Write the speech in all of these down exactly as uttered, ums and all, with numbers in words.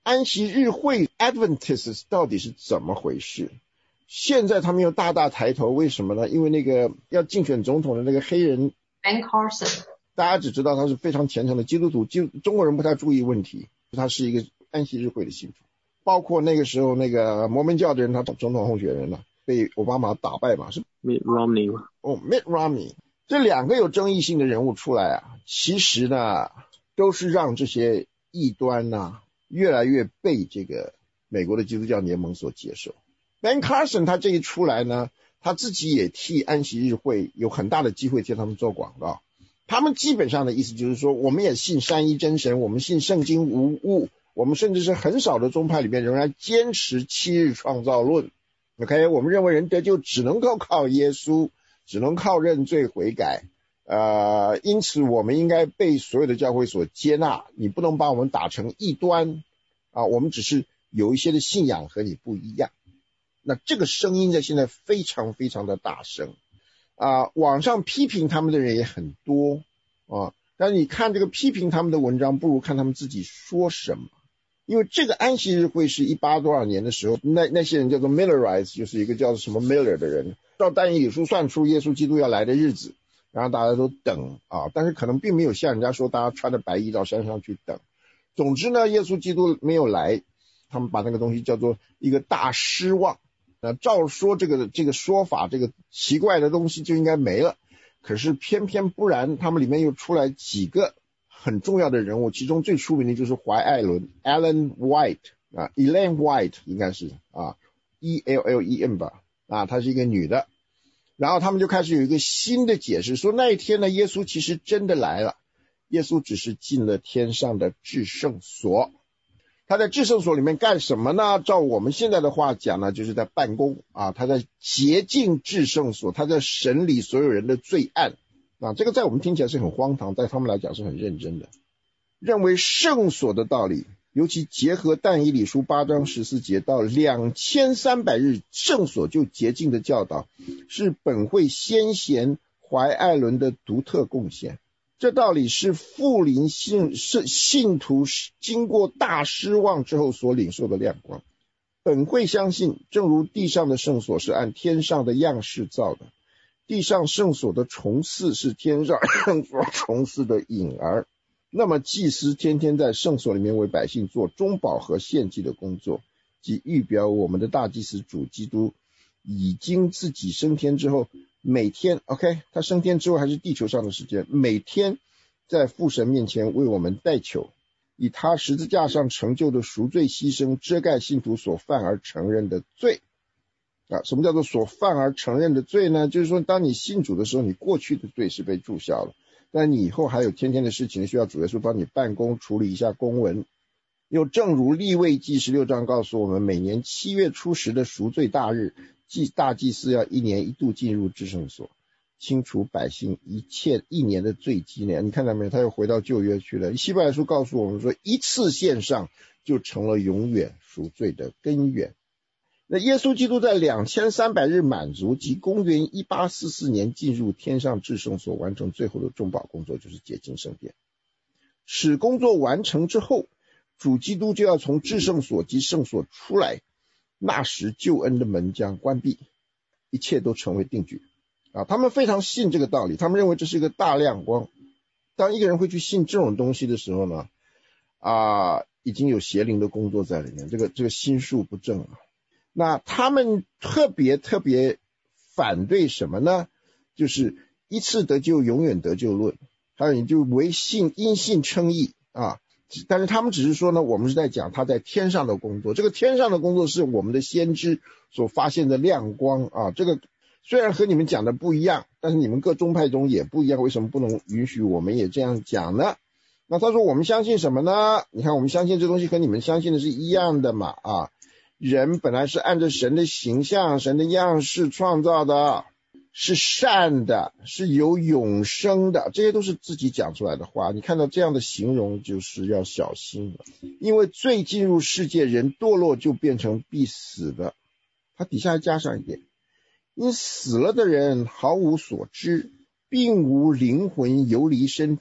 安息日会 Adventists 到底是怎么回事？现在他们又大大抬头，为什么呢？因为那个要竞选总统的那个黑人 Ben Carson， 大家只知道他是非常虔诚的基督徒，中国人不太注意问题，他是一个安息日会的信徒。包括那个时候那个摩门教的人，他总统候选人呢、啊，被奥巴马打败嘛，是 Mitt Romney 哦 Mitt Romney， 这两个有争议性的人物出来啊，其实呢都是让这些异端呐、啊、越来越被这个美国的基督教联盟所接受。Ben Carson 他这一出来呢，他自己也替安息日会有很大的机会替他们做广告。他们基本上的意思就是说，我们也信三一真神，我们信圣经无误，我们甚至是很少的宗派里面仍然坚持七日创造论。OK， 我们认为人得救只能够靠耶稣，只能靠认罪悔改。呃，因此我们应该被所有的教会所接纳，你不能把我们打成异端啊，我们只是有一些的信仰和你不一样。那这个声音在现在非常非常的大声啊，网上批评他们的人也很多啊，但是你看这个批评他们的文章，不如看他们自己说什么。因为这个安息日会是一八多少年的时候，那那些人叫做 Millerites， 就是一个叫做什么 Miller 的人，照但以理书算出耶稣基督要来的日子，然后大家都等啊，但是可能并没有像人家说大家穿着白衣到山上去等。总之呢，耶稣基督没有来，他们把那个东西叫做一个大失望。那照说这个这个说法，这个奇怪的东西就应该没了，可是偏偏不然，他们里面又出来几个很重要的人物，其中最出名的就是怀艾伦 Ellen White 啊 Elaine White 应该是啊 E L L E N 吧啊，她是一个女的。然后他们就开始有一个新的解释，说那一天呢，耶稣其实真的来了，耶稣只是进了天上的至圣所。他在至圣所里面干什么呢？照我们现在的话讲呢，就是在办公啊，他在洁净至圣所，他在审理所有人的罪案啊。这个在我们听起来是很荒唐，在他们来讲是很认真的，认为圣所的道理，尤其结合但以理书八章十四节到两千三百日圣所就洁净的教导，是本会先贤怀艾伦的独特贡献。这道理是复临信信徒经过大失望之后所领受的亮光。本会相信，正如地上的圣所是按天上的样式造的，地上圣所的重祀是天上圣所重祀的影儿。那么祭司天天在圣所里面为百姓做中保和献祭的工作，即预表我们的大祭司主基督已经自己升天之后，每天 OK 他升天之后还是地球上的时间，每天在父神面前为我们代求，以他十字架上成就的赎罪牺牲遮盖信徒所犯而承认的罪啊。什么叫做所犯而承认的罪呢？就是说当你信主的时候，你过去的罪是被注销了，但你以后还有天天的事情需要主耶稣帮你办公处理一下公文。又正如利未记十六章告诉我们，每年七月初十的赎罪大日，祭大祭司要一年一度进入至圣所，清除百姓一切一年的罪积年。你看到没有，他又回到旧约去了。希伯来书告诉我们说，一次献上就成了永远赎罪的根源。那耶稣基督在两千三百日满足，即公元一八四四年进入天上至圣所，完成最后的中保工作，就是洁净圣殿。使工作完成之后，主基督就要从至圣所及圣所出来，那时救恩的门将关闭，一切都成为定局啊！他们非常信这个道理，他们认为这是一个大亮光。当一个人会去信这种东西的时候呢，啊，已经有邪灵的工作在里面，这个这个心术不正啊。那他们特别特别反对什么呢？就是一次得救永远得救论，还有你就唯信因信称义啊。但是他们只是说呢，我们是在讲他在天上的工作，这个天上的工作是我们的先知所发现的亮光啊。这个虽然和你们讲的不一样，但是你们各宗派中也不一样，为什么不能允许我们也这样讲呢？那他说我们相信什么呢？你看我们相信这东西和你们相信的是一样的嘛啊。人本来是按照神的形象神的样式创造的，是善的，是有永生的，这些都是自己讲出来的话。你看到这样的形容就是要小心了，因为罪进入世界，人堕落就变成必死的。他底下还加上一点，因死了的人毫无所知，并无灵魂游离身体，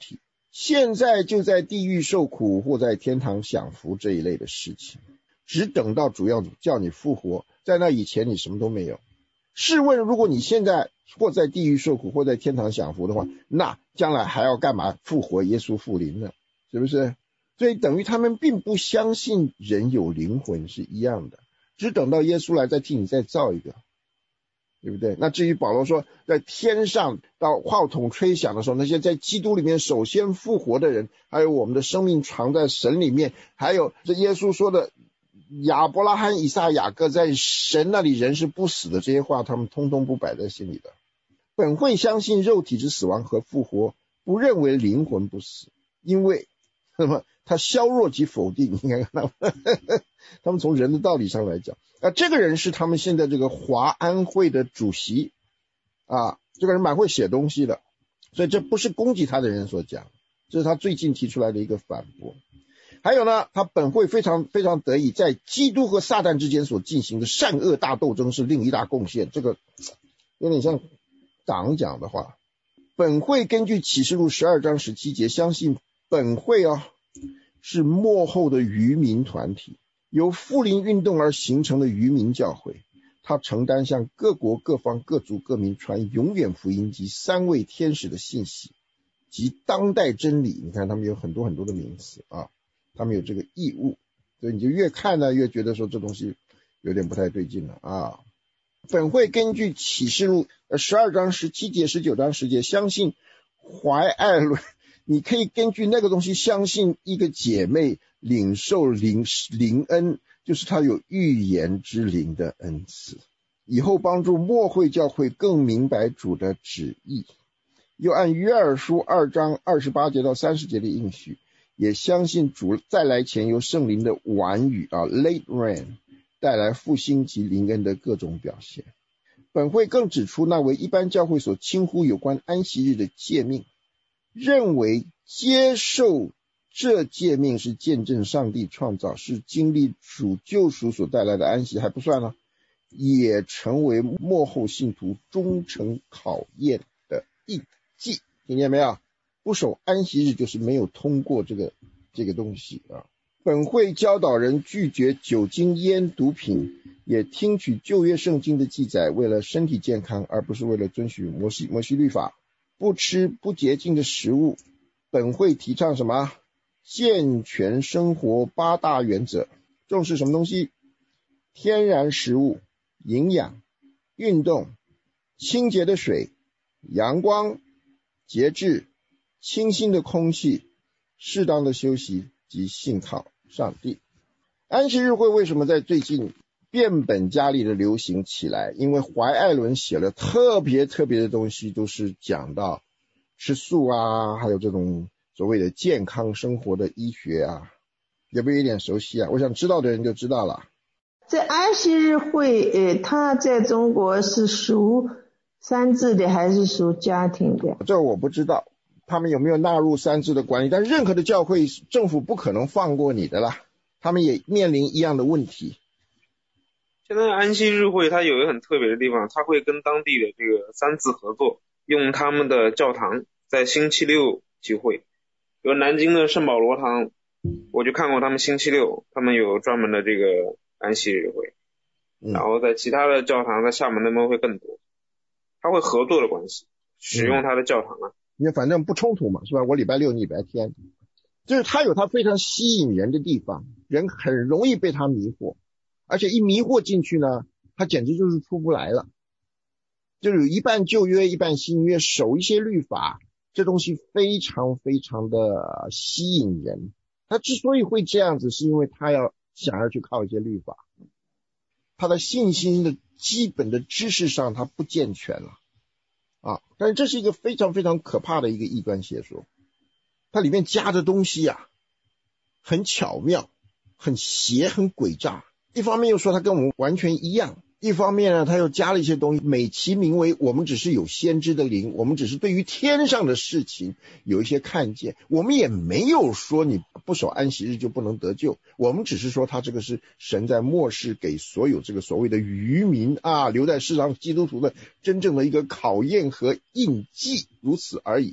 现在就在地狱受苦或在天堂享福这一类的事情，只等到主要叫你复活，在那以前你什么都没有。试问如果你现在或在地狱受苦或在天堂享福的话，那将来还要干嘛复活耶稣复临呢？是不是？所以等于他们并不相信人有灵魂是一样的，只等到耶稣来再替你再造一个，对不对？那至于保罗说在天上到号筒吹响的时候，那些在基督里面首先复活的人，还有我们的生命藏在神里面，还有这耶稣说的亚伯拉罕以撒雅各在神那里人是不死的，这些话他们通通不摆在心里的。本会相信肉体之死亡和复活，不认为灵魂不死，因为那么他削弱及否定，你看看他们他们从人的道理上来讲，啊，这个人是他们现在这个华安会的主席啊，这个人蛮会写东西的，所以这不是攻击他的人所讲，这是他最近提出来的一个反驳。还有呢，他本会非常非常得意，在基督和撒旦之间所进行的善恶大斗争是另一大贡献，这个有点像党讲的话。本会根据启示录十二章十七节，相信本会啊是末后的渔民团体，由复临运动而形成的渔民教会，他承担向各国各方各族各民传永远福音及三位天使的信息及当代真理。你看他们有很多很多的名词啊，他们有这个义务，所以你就越看呢越觉得说这东西有点不太对劲了啊。本会根据启示录十二章十七节十九章十节，相信怀爱伦，你可以根据那个东西相信一个姐妹领受灵灵恩，就是她有预言之灵的恩赐，以后帮助末会教会更明白主的旨意。又按约珥书二章二十八节到三十节的应许，也相信主再来前由圣灵的晚雨啊 late rain 带来复兴及灵恩的各种表现。本会更指出那为一般教会所轻忽有关安息日的诫命，认为接受这诫命是见证上帝创造，是经历主救赎所带来的安息还不算呢，也成为末后信徒忠诚考验的印记。听见没有？不守安息日就是没有通过这个这个东西啊。本会教导人拒绝酒精烟毒品，也听取旧约圣经的记载，为了身体健康而不是为了遵循摩西摩西律法，不吃不洁净的食物。本会提倡什么？健全生活八大原则，重视什么东西？天然食物、营养、运动、清洁的水、阳光、节制、清新的空气、适当的休息及信靠上帝。安息日会为什么在最近变本加厉的流行起来？因为怀爱伦写了特别特别的东西，都是讲到吃素啊，还有这种所谓的健康生活的医学啊，有没有一点熟悉啊？我想知道的人就知道了。 这安息日会呃，它在中国是属三自的还是属家庭的？ 这我不知道他们有没有纳入三自的管理，但任何的教会政府不可能放过你的啦，他们也面临一样的问题。 现在安息日会它有一个很特别的地方，它会跟当地的这个三自合作，用他们的教堂在星期六聚会。比如南京的圣保罗堂，我就看过他们星期六他们有专门的这个安息日会，然后在其他的教堂在厦门那边会更多，他会合作的关系，使用他的教堂啊， 因为反正不冲突嘛，是吧？我礼拜六你礼拜天，就是他有他非常吸引人的地方，人很容易被他迷惑，而且一迷惑进去呢，他简直就是出不来了。就是有一半旧约一半新约，守一些律法，这东西非常非常的吸引人。他之所以会这样子，是因为他要想要去靠一些律法，他的信心的基本的知识上他不健全了啊。但是这是一个非常非常可怕的一个异端邪说，它里面加的东西啊很巧妙，很邪，很诡诈。一方面又说它跟我们完全一样，一方面呢他又加了一些东西，美其名为我们只是有先知的灵，我们只是对于天上的事情有一些看见，我们也没有说你不守安息日就不能得救，我们只是说他这个是神在末世给所有这个所谓的渔民啊，留在世上基督徒的真正的一个考验和印记，如此而已。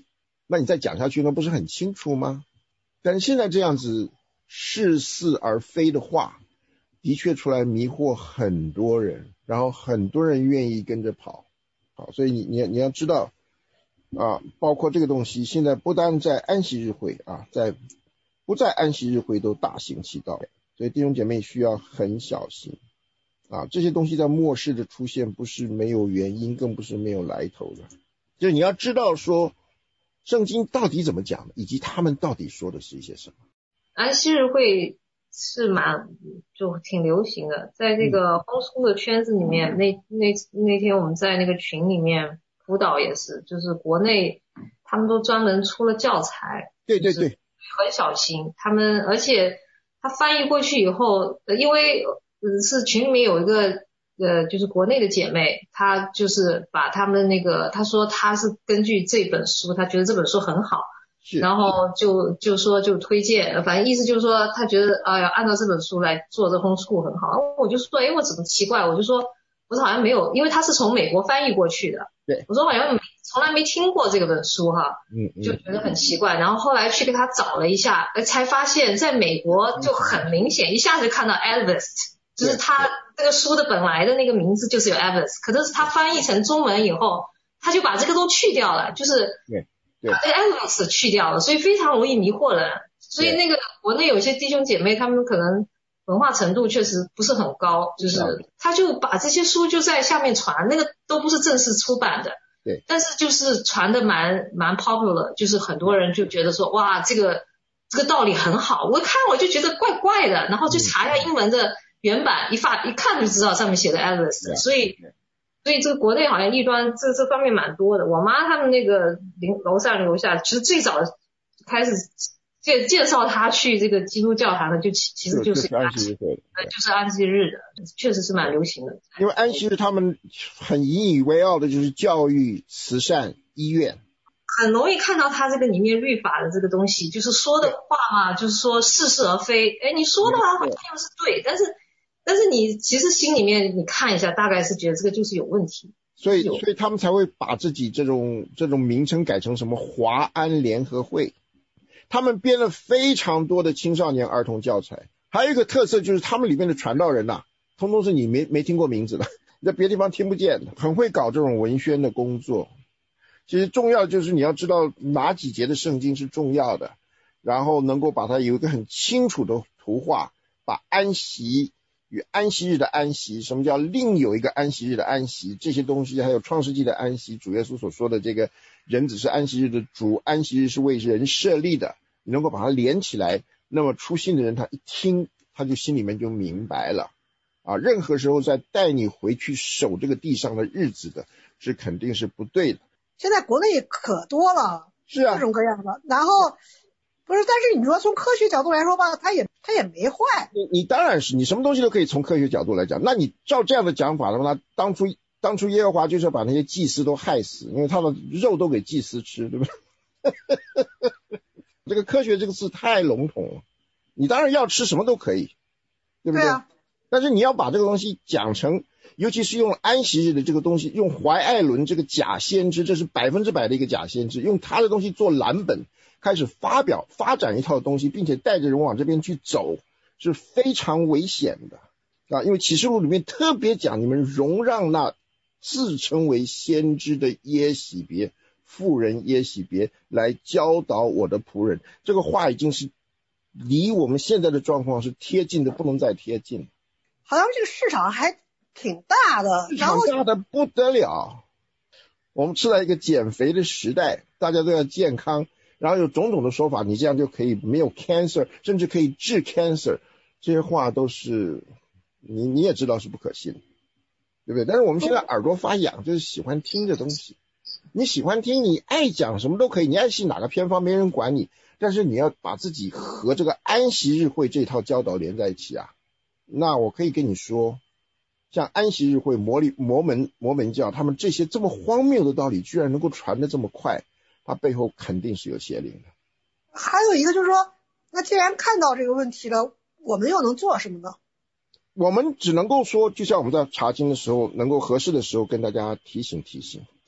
那你再讲下去那不是很清楚吗？但是现在这样子似是而非的话，的确出来迷惑很多人，然后很多人愿意跟着跑。好，所以你你你要知道啊，包括这个东西现在不单在安息日会啊，在不在安息日会都大行其道，所以弟兄姐妹需要很小心啊，这些东西在末世的出现不是没有原因，更不是没有来头的，就是你要知道说圣经到底怎么讲的，以及他们到底说的是一些什么。 安息日会是蛮就挺流行的，在这个homeschool的圈子里面，那那那天我们在那个群里面辅导也是，就是国内他们都专门出了教材， 对对对， 很小心他们，而且他翻译过去以后，呃因为呃是群里面有一个呃就是国内的姐妹，她就是把他们那个她说她是根据这本书，她觉得这本书很好。然后就就说就推荐，反正意思就是说他觉得哎呀按照这本书来做这 homeschool 很好。我就说哎我怎么奇怪，我就说我说好像没有，因为他是从美国翻译过去的， 对， 我说好像没从来没听过这个本书哈， 嗯， 就觉得很奇怪。然后后来去给他找了一下，才发现在美国就很明显，一下子看到 Adventist， 就是他这个书的本来的那个名字就是有 Adventist， 可是他翻译成中文以后，他就把这个都去掉了，就是对。对， 把这个 Adventist 去掉了，所以非常容易迷惑人。所以那个国内有些弟兄姐妹，他们可能文化程度确实不是很高，就是他就把这些书就在下面传，那个都不是正式出版的， 对， 但是就是传的蛮蛮 popular， 就是很多人就觉得说哇这个这个道理很好，我看我就觉得怪怪的，然后就查一下英文的原版，一发一看就知道上面写的 Adventist， 所以。所以这个国内好像异端这这方面蛮多的。我妈他们那个邻楼上楼下，其实最早开始介介绍他去这个基督教堂的，就其其实就是安息日会， 呃，就是安息日的，确实是蛮流行的。 因为安息日他们很引以为傲的就是教育、慈善、医院， 很容易看到他这个里面律法的这个东西，就是说的话嘛，就是说似是而非。哎，你说的话好像又是对，但是。但是你其实心里面你看一下，大概是觉得这个就是有问题， 所以所以他们才会把自己这种这种名称改成什么华安联合会。他们编了非常多的青少年儿童教材，还有一个特色就是他们里面的传道人呐、啊，通通是你没没听过名字的，你在别的地方听不见的，很会搞这种文宣的工作。其实重要就是你要知道哪几节的圣经是重要的，然后能够把它有一个很清楚的图画，把安息与安息日的安息，什么叫另有一个安息日的安息，这些东西，还有创世纪的安息，主耶稣所说的这个人子是安息日的主，安息日是为人设立的，你能够把它连起来，那么初信的人他一听他就心里面就明白了啊，任何时候再带你回去守这个地上的日子的是肯定是不对的。 现在国内也可多了， 是啊， 各种各样的，然后不是，但是你说从科学角度来说吧，它也它也没坏。 你你当然是，你什么东西都可以从科学角度来讲。那你照这样的讲法的话，当初当初耶和华就是要把那些祭司都害死，因为他的肉都给祭司吃，对不对？这个科学这个字太笼统了，你当然要吃什么都可以，对不对？ 对啊。 但是你要把这个东西讲成，尤其是用安息日的这个东西，用怀艾伦这个假先知，这是百分之百的一个假先知，用他的东西做蓝本。开始发表发展一套东西，并且带着人往这边去走，是非常危险的啊！因为启示录里面特别讲，你们容让那自称为先知的耶洗别妇人耶洗别来教导我的仆人，这个话已经是离我们现在的状况是贴近的不能再贴近。 好像这个市场还挺大的， 市场大的不得了。我们处在一个减肥的时代，大家都要健康。然后有种种的说法，你这样就可以没有 cancer， 甚至可以治 cancer， 这些话都是你你也知道是不可信，对不对？但是我们现在耳朵发痒，就是喜欢听这东西。你喜欢听，你爱讲什么都可以，你爱信哪个偏方没人管你，但是你要把自己和这个安息日会这套教导连在一起啊。那我可以跟你说，像安息日会、摩利摩门摩门教，他们这些这么荒谬的道理，居然能够传得这么快。它背后肯定是有邪灵的。 还有一个就是说，那既然看到这个问题了，我们又能做什么呢？ 我们只能够说，就像我们在查经的时候，能够合适的时候跟大家提醒提醒。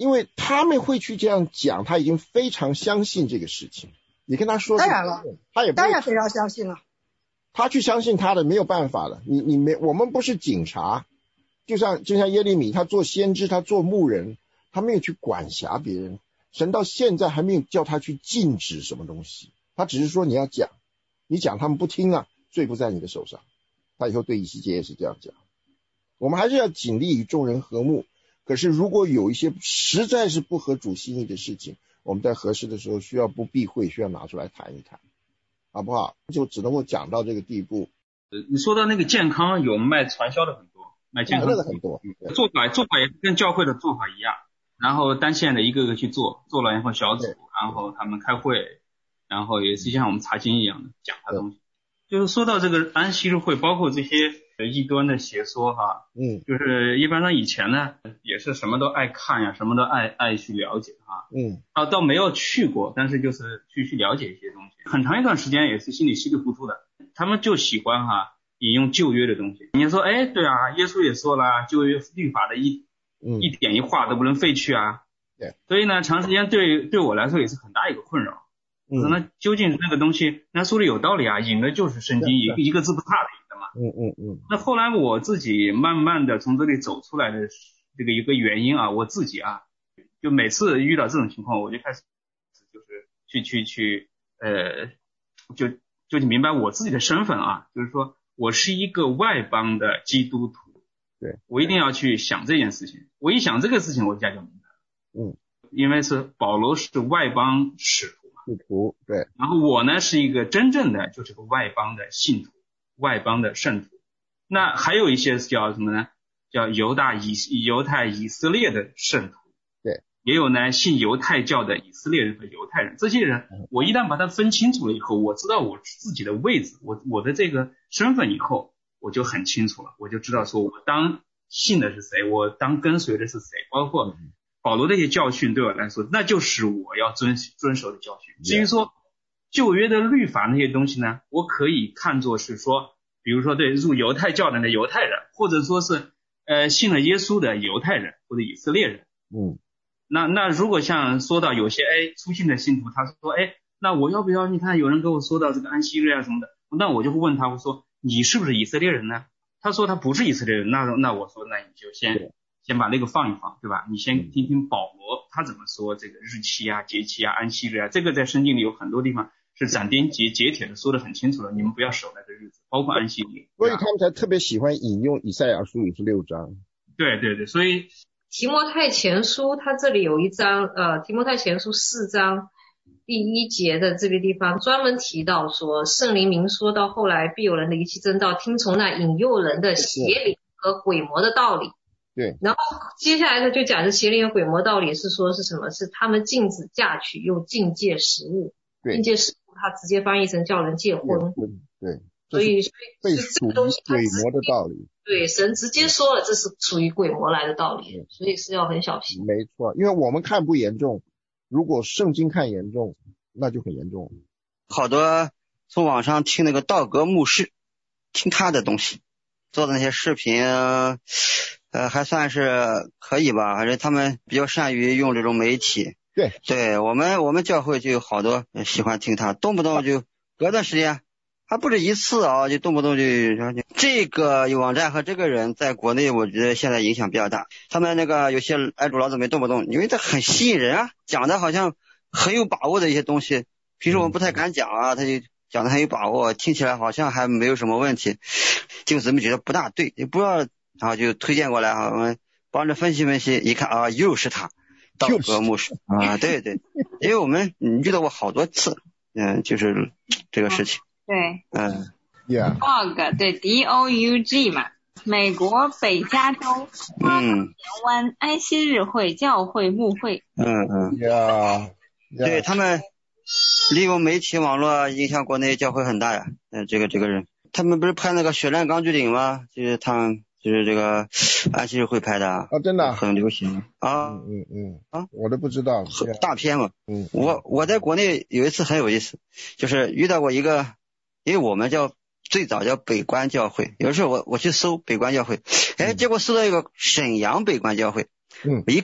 因为他们会去这样讲，他已经非常相信这个事情。你跟他说， 当然了， 他也不当然非常相信了。 他去相信他的没有办法了。你你没，我们不是警察，就像就像耶利米，他做先知，他做牧人，他没有去管辖别人。神到现在还没有叫他去禁止什么东西，他只是说你要讲，你讲他们不听啊，罪不在你的手上。他以后对以西结也是这样讲。我们还是要尽力与众人和睦。可是如果有一些实在是不合主心意的事情，我们在合适的时候需要不避讳，需要拿出来谈一谈，好不好？就只能够讲到这个地步。 你说到那个健康，有卖传销的很多，卖健康的很多， 做法做法也跟教会的做法一样，然后单线的一个个去做，做了以后小组，然后他们开会，然后也是像我们查经一样的讲他东西。就是说到这个安息日会，包括这些异端的邪说哈， 嗯， 就是一般上以前呢也是什么都爱看呀，什么都爱爱去了解哈， 嗯， 啊倒没有去过，但是就是去去了解一些东西，很长一段时间也是心里稀里糊涂的，他们就喜欢哈引用旧约的东西。你说哎对啊，耶稣也说了旧约律法的一、嗯、一点一画都不能废去啊， 对， 所以呢长时间对对我来说也是很大一个困扰。嗯，那究竟那个东西，那说的有道理啊，引的就是圣经，一个一个字不差的引的嘛。 嗯嗯嗯。 那后来我自己慢慢的从这里走出来的这个一个原因啊，我自己啊，就每次遇到这种情况，我就开始就是去去去呃，就就明白我自己的身份啊，就是说我是一个外邦的基督徒。 对， 我一定要去想这件事情。我一想这个事情，我一下就明白了。 嗯， 因为是保罗是外邦使徒。 信徒对， 然后我呢是一个真正的就是个外邦的信徒，外邦的圣徒。那还有一些叫什么呢？叫犹大以犹太以色列的圣徒， 对， 也有呢信犹太教的以色列人和犹太人。这些人，我一旦把它分清楚了以后，我知道我自己的位置，我我的这个身份以后，我就很清楚了，我就知道说我当信的是谁，我当跟随的是谁，包括保罗这些教训对我来说，那就是我要遵遵守的教训。至于说旧约的律法那些东西呢，我可以看作是说，比如说对入犹太教的那犹太人，或者说是呃信了耶稣的犹太人或者以色列人。 嗯， 那那如果像说到有些哎初信的信徒，他说哎，那我要不要？你看有人跟我说到这个安息日啊什么的，那我就会问他，我说你是不是以色列人呢？他说他不是以色列人，那那我说那你就先。先把那个放一放，对吧？你先听听保罗他怎么说这个日期啊、节期啊、安息日啊，这个在圣经里有很多地方是斩钉截截铁的说得很清楚了，你们不要守那个日子，包括安息日。 所以他们才特别喜欢引用以赛亚书五十六章。 对对对，所以提摩太前书他这里有一章，呃，提摩太前书四章第一节的这个地方专门提到说，圣灵明说到后来必有人离弃真道，听从那引诱人的邪灵和鬼魔的道理。 对， 然后接下来他就讲这邪灵和鬼魔道理是说是什么？是他们禁止嫁娶又禁戒食物。 对， 禁戒食物他直接翻译成叫人结婚。 对， 所以被这个东西鬼魔的道理。 对，神直接说了这是属于鬼魔来的道理，所以是要很小心。 没错，因为我们看不严重，如果圣经看严重，那就很严重。 好多从网上听那个道格牧师，听他的东西做的那些视频。呃，还算是可以吧，反正他们比较善于用这种媒体。 对， 对我们我们教会就有好多喜欢听他，动不动就隔段时间，还不止一次啊，就动不动就这个网站和这个人在国内，我觉得现在影响比较大。他们那个有些爱主老姊妹动不动，因为他很吸引人啊，讲的好像很有把握的一些东西，平时我们不太敢讲啊，他就讲的很有把握，听起来好像还没有什么问题，弟兄姊妹觉得不大对，也不知道。然后就推荐过来，我们帮着分析分析，一看啊，又是他，道格牧师啊，对对，因为我们遇到过好多次，嗯，就是这个事情。 对， 嗯 ，Yeah， Doug 对 D O U G 嘛，美国北加州嗯田湾安息日会教会牧会。 嗯嗯 ，Yeah， 对他们利用媒体网络影响国内教会很大呀。嗯，这个这个人，他们不是拍那个《血战钢锯岭》吗？就是他们。就是这个安息日会拍的啊， 真的很流行啊， 嗯嗯嗯啊， 我都不知道， 大片嘛， 嗯， 我我在国内有一次很有意思，就是遇到过一个，因为我们叫最早叫北关教会，有时候我我去搜北关教会，哎，结果搜到一个沈阳北关教会， 嗯， 我一看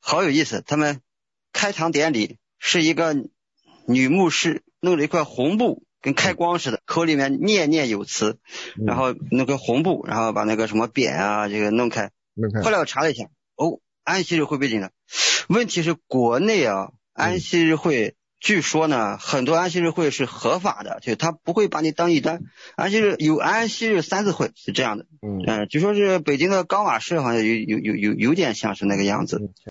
好有意思。他们开堂典礼是一个女牧师弄了一块红布，跟开光似的，口里面念念有词，然后弄个红布，然后把那个什么匾啊这个弄开。后来我查了一下，哦，安息日会背景的。问题是国内啊，安息日会据说呢，很多安息日会是合法的，就他不会把你当异端。安息日有安息日三次会是这样的，嗯，呃，据说是北京的高瓦市好像有有有有有点像是那个样子。